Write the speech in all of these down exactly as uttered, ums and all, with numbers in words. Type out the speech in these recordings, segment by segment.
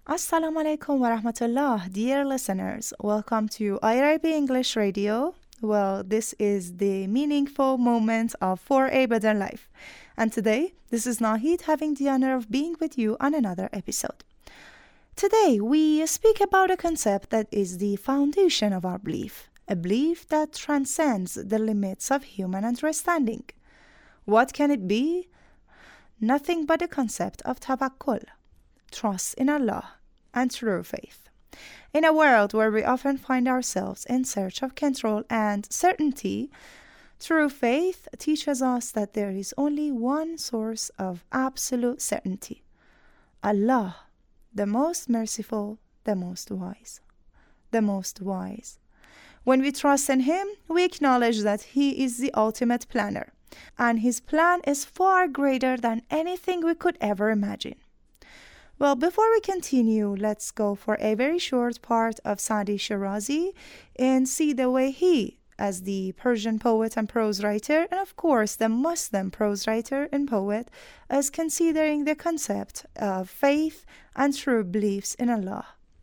Assalamu alaikum wa rahmatullah, dear listeners. Welcome to I R I B English Radio. Well, this is the meaningful moment of four A Better Life. And today, this is Nahid having the honor of being with you on another episode. Today, we speak about a concept that is the foundation of our belief, a belief that transcends the limits of human understanding. What can it be? Nothing but the concept of tawakkul, trust in Allah, and true faith. In a world where we often find ourselves in search of control and certainty, true faith teaches us that there is only one source of absolute certainty: Allah, the most merciful, the most wise. The most wise. When we trust in Him, we acknowledge that He is the ultimate planner, and His plan is far greater than anything we could ever imagine. Well, before we continue, let's go for a very short part of Sadi Shirazi and see the way he, as the Persian poet and prose writer, and of course the Muslim prose writer and poet, is considering the concept of faith and true beliefs in Allah.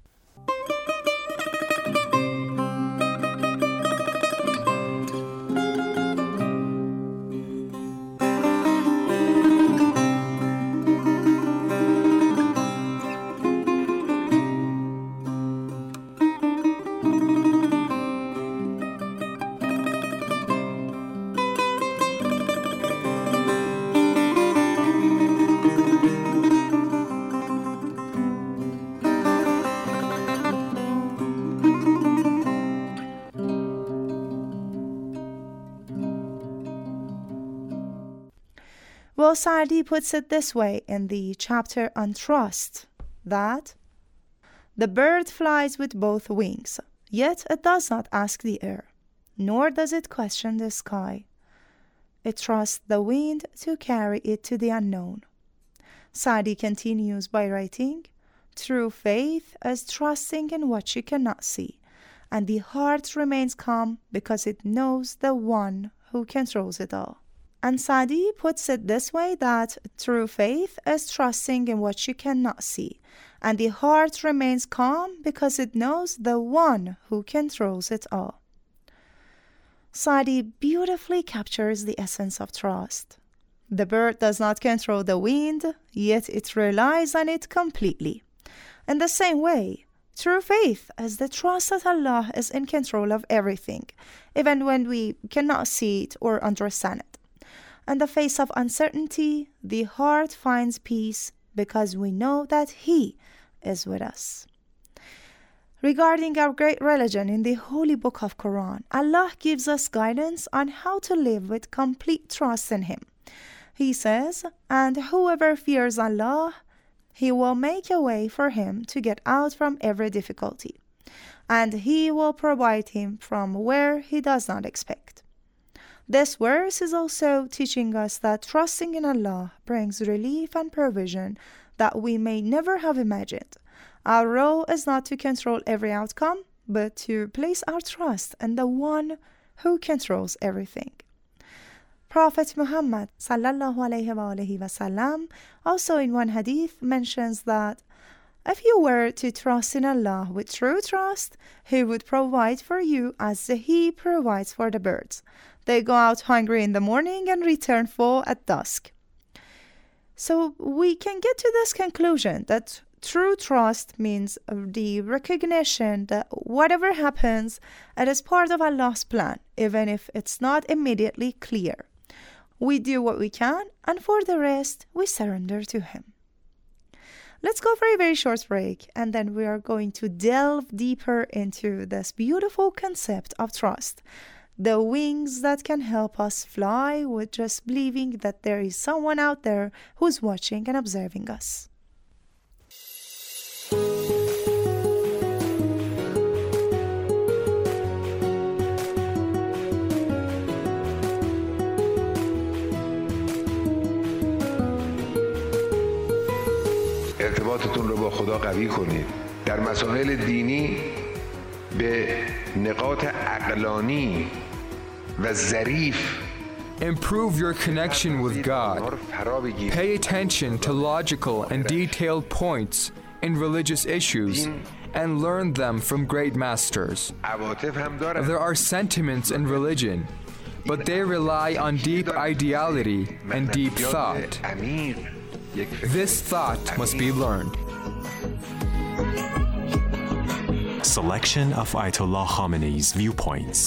Well, Saadi puts it this way in the chapter on trust, that the bird flies with both wings, yet it does not ask the air, nor does it question the sky. It trusts the wind to carry it to the unknown. Saadi continues by writing, true faith is trusting in what you cannot see, and the heart remains calm because it knows the one who controls it all. And Saadi puts it this way, that true faith is trusting in what you cannot see, and the heart remains calm because it knows the one who controls it all. Saadi beautifully captures the essence of trust. The bird does not control the wind, yet it relies on it completely. In the same way, true faith is the trust that Allah is in control of everything, even when we cannot see it or understand it. In the face of uncertainty, the heart finds peace because we know that He is with us. Regarding our great religion in the Holy Book of Quran, Allah gives us guidance on how to live with complete trust in Him. He says, "And whoever fears Allah, He will make a way for him to get out from every difficulty, and He will provide him from where he does not expect." This verse is also teaching us that trusting in Allah brings relief and provision that we may never have imagined. Our role is not to control every outcome, but to place our trust in the one who controls everything. Prophet Muhammad sallallahu alayhi wa alihi wa sallam also in one hadith mentions that if you were to trust in Allah with true trust, He would provide for you as He provides for the birds. They go out hungry in the morning and return full at dusk. So we can get to this conclusion that true trust means the recognition that whatever happens, it is part of Allah's plan, even if it's not immediately clear. We do what we can, and for the rest, we surrender to Him. Let's go for a very short break, and then we are going to delve deeper into this beautiful concept of trust. The wings that can help us fly with just believing that there is someone out there who's watching and observing us. ارتباطتون رو با خدا قوی کنید. در مسائل دینی به نقاط عقلانی و ظریف Improve your connection with God. Pay attention to logical and detailed points in religious issues and learn them from great masters. عواطف هم دارن. There are sentiments in religion, but they rely on deep ideality and deep thought. عمیق. یک فکر This thought must be learned. Selection of Ayatollah Khamenei's viewpoints.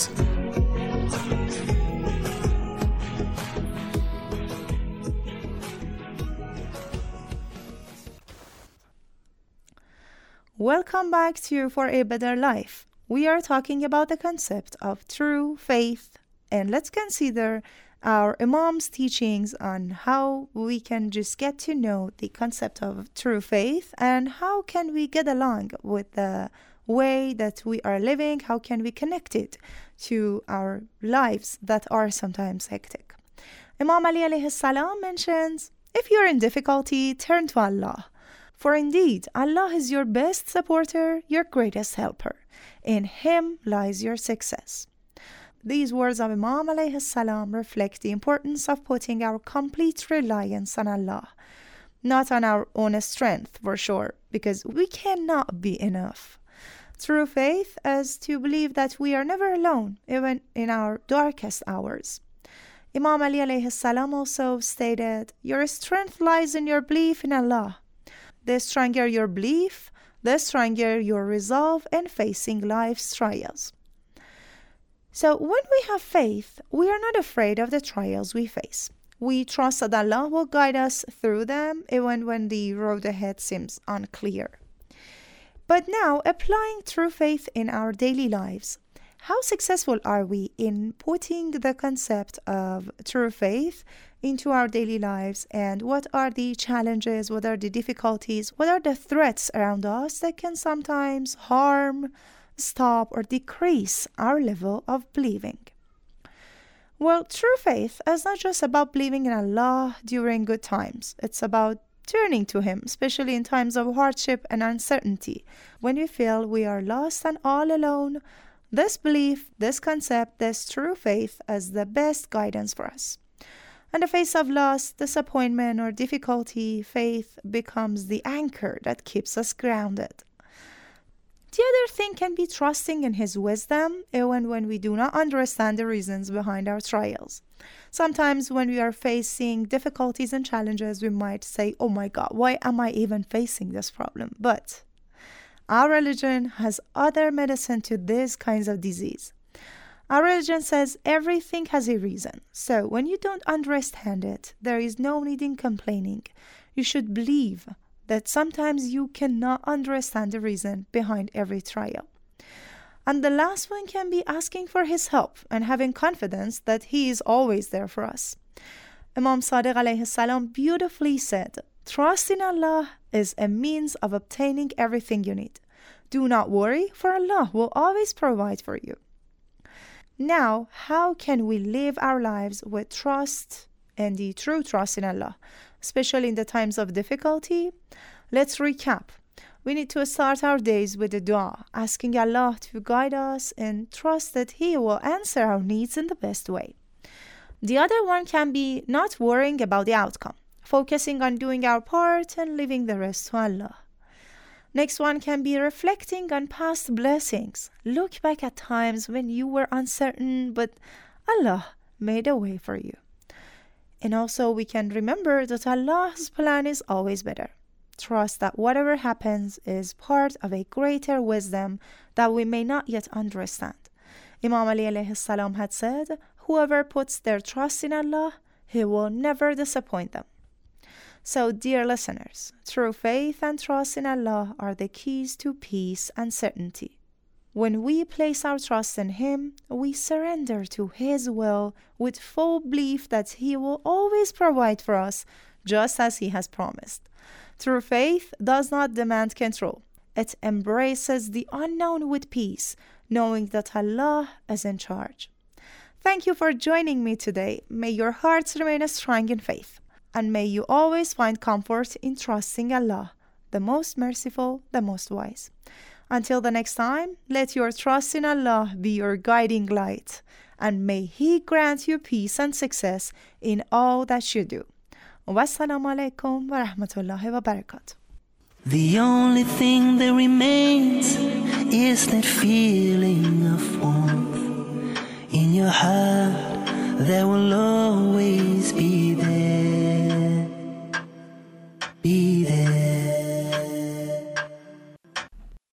Welcome back to For a Better Life. We are talking about the concept of true faith, and let's consider our Imam's teachings on how we can just get to know the concept of true faith and how can we get along with the way that we are living, how can we connect it to our lives that are sometimes hectic. Imam Ali alayhi salam mentions, if you're in difficulty, turn to Allah. For indeed, Allah is your best supporter, your greatest helper. In Him lies your success. These words of Imam alayhi salam reflect the importance of putting our complete reliance on Allah, not on our own strength for sure, because we cannot be enough. True faith is to believe that we are never alone, even in our darkest hours. Imam Ali alayhi salam also stated, your strength lies in your belief in Allah. The stronger your belief, the stronger your resolve in facing life's trials. So when we have faith, we are not afraid of the trials we face. We trust that Allah will guide us through them even when the road ahead seems unclear. But now, applying true faith in our daily lives, how successful are we in putting the concept of true faith into our daily lives, and what are the challenges, what are the difficulties, what are the threats around us that can sometimes harm, stop, or decrease our level of believing? Well, true faith is not just about believing in Allah during good times. It's about turning to Him, especially in times of hardship and uncertainty. When we feel we are lost and all alone, this belief, this concept, this true faith is the best guidance for us. In the face of loss, disappointment, or difficulty, faith becomes the anchor that keeps us grounded. The other thing can be trusting in His wisdom, even when we do not understand the reasons behind our trials. Sometimes when we are facing difficulties and challenges, we might say, oh my God, why am I even facing this problem? But our religion has other medicine to these kinds of disease. Our religion says everything has a reason. So when you don't understand it, there is no need in complaining. You should believe that sometimes you cannot understand the reason behind every trial. And the last one can be asking for His help and having confidence that He is always there for us. Imam Sadiq alayhi salam beautifully said, trust in Allah is a means of obtaining everything you need. Do not worry, for Allah will always provide for you. Now, how can we live our lives with trust and the true trust in Allah, especially in the times of difficulty? Let's recap. We need to start our days with a dua, asking Allah to guide us and trust that He will answer our needs in the best way. The other one can be not worrying about the outcome, focusing on doing our part and leaving the rest to Allah. Next one can be reflecting on past blessings. Look back at times when you were uncertain, but Allah made a way for you. And also we can remember that Allah's plan is always better. Trust that whatever happens is part of a greater wisdom that we may not yet understand. Imam Ali alayhi salam had said, whoever puts their trust in Allah, He will never disappoint them. So, dear listeners, true faith and trust in Allah are the keys to peace and certainty. When we place our trust in Him, we surrender to His will with full belief that He will always provide for us just as He has promised. True faith does not demand control. It embraces the unknown with peace, knowing that Allah is in charge. Thank you for joining me today. May your hearts remain strong in faith. And may you always find comfort in trusting Allah, the most merciful, the most wise. Until the next time, let your trust in Allah be your guiding light, and may He grant you peace and success in all that you do. Wassalamu alaikum wa rahmatullahi wa barakatuh. The only thing that remains is that feeling of warmth in your heart that will always be there.